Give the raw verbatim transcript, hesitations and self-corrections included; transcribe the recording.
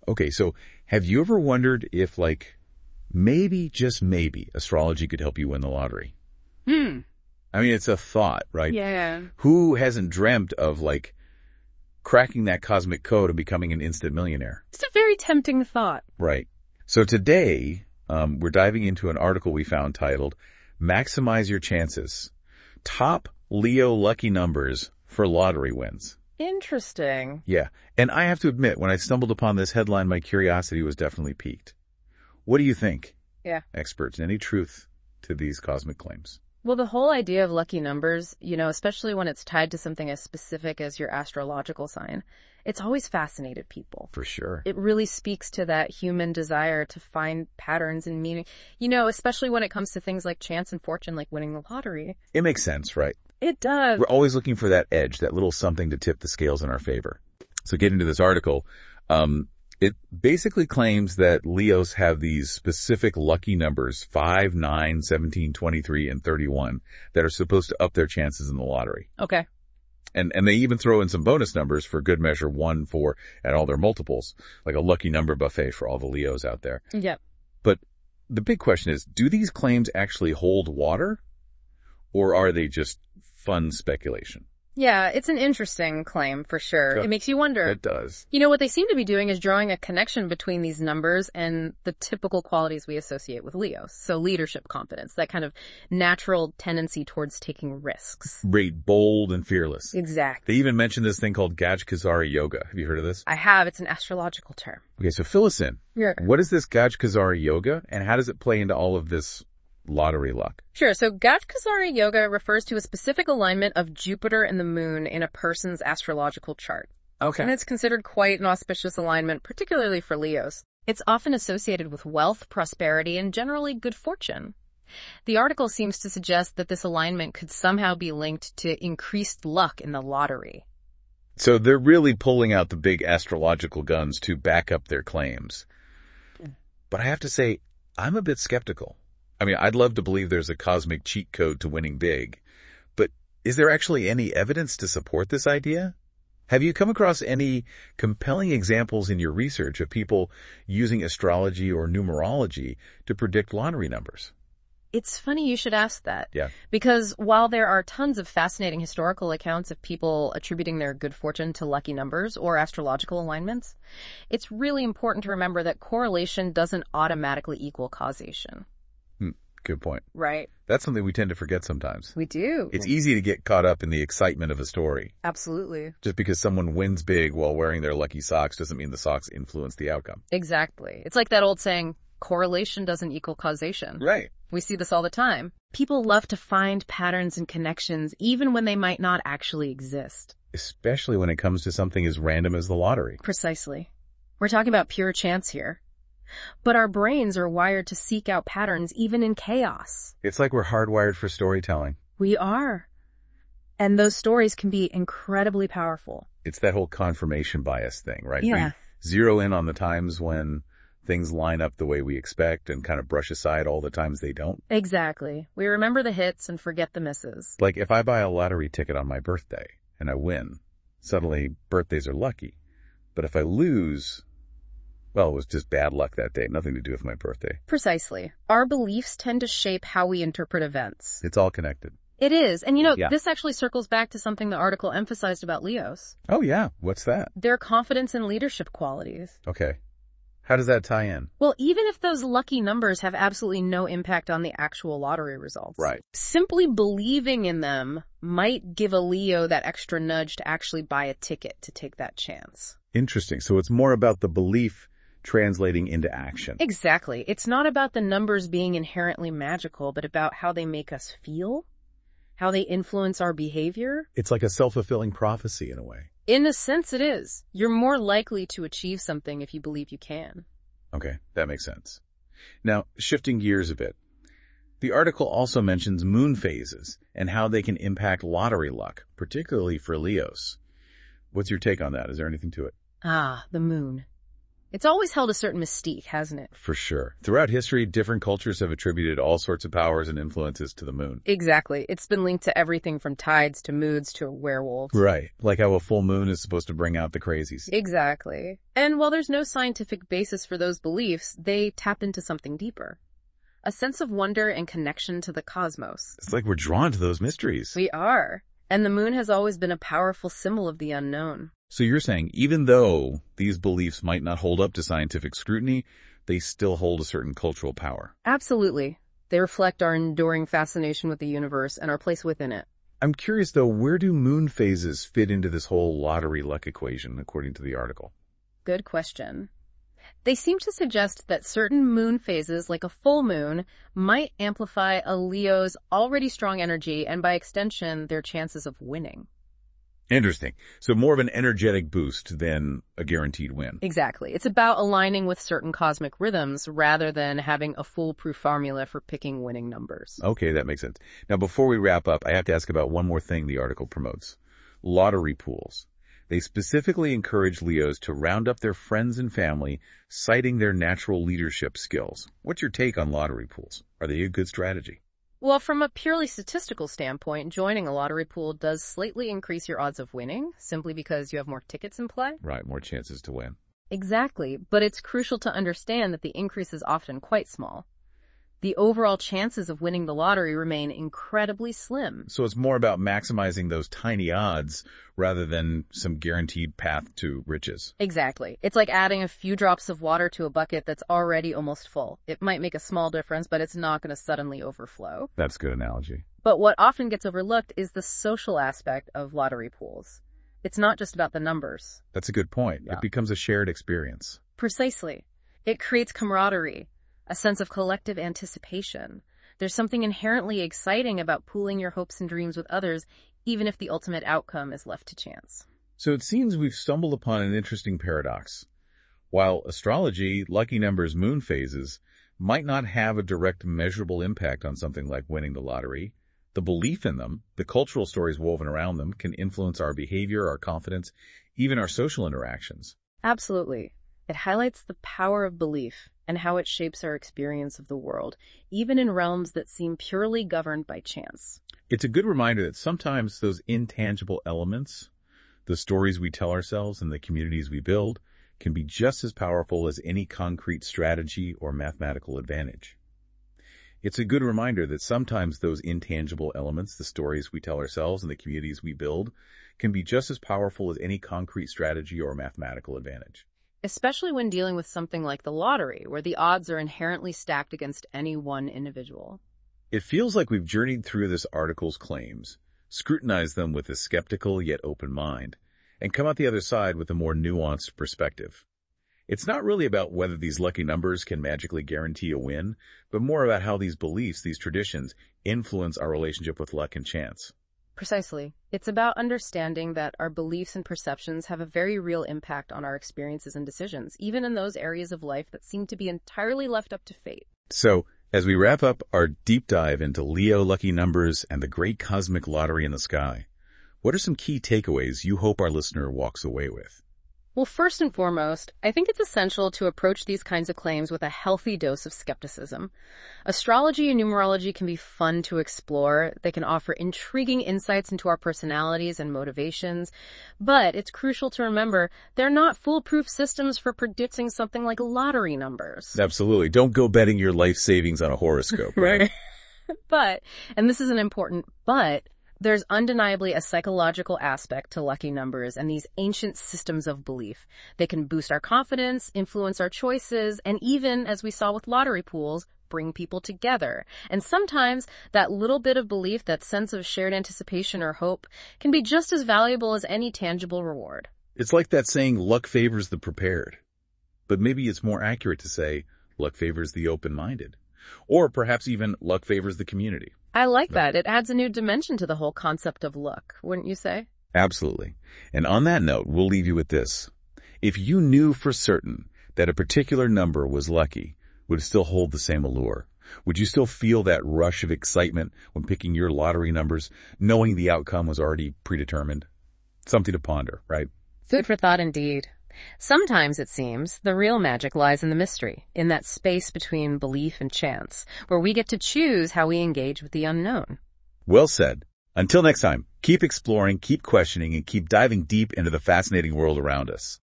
Okay, so have you ever wondered if, like, maybe, just maybe, astrology could help you win the lottery? Hmm. I mean, it's a thought, right? Yeah. Who hasn't dreamt of, like, cracking that cosmic code and becoming an instant millionaire? It's a very tempting thought. Right. So today, um, we're diving into an article we found titled, Maximize Your Chances. Top Leo Lucky Numbers for Lottery Wins. Interesting. Yeah. And I have to admit, when I stumbled upon this headline, my curiosity was definitely piqued. What do you think? Yeah. Experts, any truth to these cosmic claims? Well, the whole idea of lucky numbers, you know, especially when it's tied to something as specific as your astrological sign, it's always fascinated people. For sure. It really speaks to that human desire to find patterns and meaning, you know, especially when it comes to things like chance and fortune, like winning the lottery. It makes sense, right? It does. We're always looking for that edge, that little something to tip the scales in our favor. So getting to this article, um, it basically claims that Leos have these specific lucky numbers, five, nine, seventeen, twenty-three, and thirty-one, that are supposed to up their chances in the lottery. Okay. And and they even throw in some bonus numbers for good measure, one, four, and all their multiples, like a lucky number buffet for all the Leos out there. Yep. But the big question is, do these claims actually hold water? Or are they just fun speculation? Yeah, it's an interesting claim for sure. Yeah. It makes you wonder. It does. You know, what they seem to be doing is drawing a connection between these numbers and the typical qualities we associate with Leos. So leadership confidence, that kind of natural tendency towards taking risks. Right, bold and fearless. Exactly. They even mentioned this thing called Gajkazari Yoga. Have you heard of this? I have. It's an astrological term. Okay, so fill us in. Yeah. What is this Gajkazari Yoga, and how does it play into all of this lottery luck? Sure. So Gajkazari Yoga refers to a specific alignment of Jupiter and the moon in a person's astrological chart. Okay. And it's considered quite an auspicious alignment, particularly for Leos. It's often associated with wealth, prosperity, and generally good fortune. The article seems to suggest that this alignment could somehow be linked to increased luck in the lottery. So they're really pulling out the big astrological guns to back up their claims. But I have to say, I'm a bit skeptical. I mean, I'd love to believe there's a cosmic cheat code to winning big, but is there actually any evidence to support this idea? Have you come across any compelling examples in your research of people using astrology or numerology to predict lottery numbers? It's funny you should ask that. Yeah. Because while there are tons of fascinating historical accounts of people attributing their good fortune to lucky numbers or astrological alignments, it's really important to remember that correlation doesn't automatically equal causation. Good point. Right. That's something we tend to forget sometimes. We do. It's easy to get caught up in the excitement of a story. Absolutely. Just because someone wins big while wearing their lucky socks doesn't mean the socks influence the outcome. Exactly. It's like that old saying, correlation doesn't equal causation. Right. We see this all the time. People love to find patterns and connections even when they might not actually exist. Especially when it comes to something as random as the lottery. Precisely. We're talking about pure chance here. But our brains are wired to seek out patterns even in chaos. It's like we're hardwired for storytelling. We are. And those stories can be incredibly powerful. It's that whole confirmation bias thing, right? Yeah. We zero in on the times when things line up the way we expect and kind of brush aside all the times they don't. Exactly. We remember the hits and forget the misses. Like if I buy a lottery ticket on my birthday and I win, suddenly birthdays are lucky. But if I lose, well, it was just bad luck that day, nothing to do with my birthday. Precisely. Our beliefs tend to shape how we interpret events. It's all connected. It is. And you know, Yeah. this actually circles back to something the article emphasized about Leos. Oh yeah, what's that? Their confidence and leadership qualities. Okay. How does that tie in? Well, even if those lucky numbers have absolutely no impact on the actual lottery results. Right. Simply believing in them might give a Leo that extra nudge to actually buy a ticket to take that chance. Interesting. So it's more about the belief translating into action. Exactly. It's not about the numbers being inherently magical, but about how they make us feel, how they influence our behavior. It's like a self-fulfilling prophecy in a way. In a sense, it is. You're more likely to achieve something if you believe you can. Okay, that makes sense. Now, shifting gears a bit. The article also mentions moon phases and how they can impact lottery luck, particularly for Leos. What's your take on that? Is there anything to it? Ah, the moon. It's always held a certain mystique, hasn't it? For sure. Throughout history, different cultures have attributed all sorts of powers and influences to the moon. Exactly. It's been linked to everything from tides to moods to werewolves. Right. Like how a full moon is supposed to bring out the crazies. Exactly. And while there's no scientific basis for those beliefs, they tap into something deeper. A sense of wonder and connection to the cosmos. It's like we're drawn to those mysteries. We are. And the moon has always been a powerful symbol of the unknown. So you're saying even though these beliefs might not hold up to scientific scrutiny, they still hold a certain cultural power? Absolutely. They reflect our enduring fascination with the universe and our place within it. I'm curious, though, where do moon phases fit into this whole lottery luck equation, according to the article? Good question. They seem to suggest that certain moon phases, like a full moon, might amplify a Leo's already strong energy and, by extension, their chances of winning. Interesting. So more of an energetic boost than a guaranteed win. Exactly. It's about aligning with certain cosmic rhythms rather than having a foolproof formula for picking winning numbers. Okay, that makes sense. Now, before we wrap up, I have to ask about one more thing the article promotes. Lottery pools. They specifically encourage Leos to round up their friends and family, citing their natural leadership skills. What's your take on lottery pools? Are they a good strategy? Well, from a purely statistical standpoint, joining a lottery pool does slightly increase your odds of winning, simply because you have more tickets in play. Right, more chances to win. Exactly, but it's crucial to understand that the increase is often quite small. The overall chances of winning the lottery remain incredibly slim. So it's more about maximizing those tiny odds rather than some guaranteed path to riches. Exactly. It's like adding a few drops of water to a bucket that's already almost full. It might make a small difference, but it's not going to suddenly overflow. That's a good analogy. But what often gets overlooked is the social aspect of lottery pools. It's not just about the numbers. That's a good point. Yeah. It becomes a shared experience. Precisely. It creates camaraderie, a sense of collective anticipation. There's something inherently exciting about pooling your hopes and dreams with others, even if the ultimate outcome is left to chance. So it seems we've stumbled upon an interesting paradox. While astrology, lucky numbers, moon phases might not have a direct measurable impact on something like winning the lottery, the belief in them, the cultural stories woven around them, can influence our behavior, our confidence, even our social interactions. Absolutely. It highlights the power of belief and how it shapes our experience of the world, even in realms that seem purely governed by chance. It's a good reminder that sometimes those intangible elements, the stories we tell ourselves and the communities we build, can be just as powerful as any concrete strategy or mathematical advantage. It's a good reminder that sometimes those intangible elements, the stories we tell ourselves and the communities we build, can be just as powerful as any concrete strategy or mathematical advantage. Especially when dealing with something like the lottery, where the odds are inherently stacked against any one individual. It feels like we've journeyed through this article's claims, scrutinized them with a skeptical yet open mind, and come out the other side with a more nuanced perspective. It's not really about whether these lucky numbers can magically guarantee a win, but more about how these beliefs, these traditions, influence our relationship with luck and chance. Precisely. It's about understanding that our beliefs and perceptions have a very real impact on our experiences and decisions, even in those areas of life that seem to be entirely left up to fate. So, as we wrap up our deep dive into Leo lucky numbers and the great cosmic lottery in the sky, what are some key takeaways you hope our listener walks away with? Well, first and foremost, I think it's essential to approach these kinds of claims with a healthy dose of skepticism. Astrology and numerology can be fun to explore. They can offer intriguing insights into our personalities and motivations. But it's crucial to remember they're not foolproof systems for predicting something like lottery numbers. Absolutely. Don't go betting your life savings on a horoscope. Right? Right. But, and this is an important but, there's undeniably a psychological aspect to lucky numbers and these ancient systems of belief. They can boost our confidence, influence our choices, and even, as we saw with lottery pools, bring people together. And sometimes that little bit of belief, that sense of shared anticipation or hope, can be just as valuable as any tangible reward. It's like that saying, luck favors the prepared. But maybe it's more accurate to say, luck favors the open-minded. Or perhaps even luck favors the community. I like that. It adds a new dimension to the whole concept of luck, wouldn't you say? Absolutely. And on that note, we'll leave you with this. If you knew for certain that a particular number was lucky, would it still hold the same allure? Would you still feel that rush of excitement when picking your lottery numbers, knowing the outcome was already predetermined? Something to ponder, right? Food for thought indeed. Sometimes, it seems, the real magic lies in the mystery, in that space between belief and chance, where we get to choose how we engage with the unknown. Well said. Until next time, keep exploring, keep questioning, and keep diving deep into the fascinating world around us.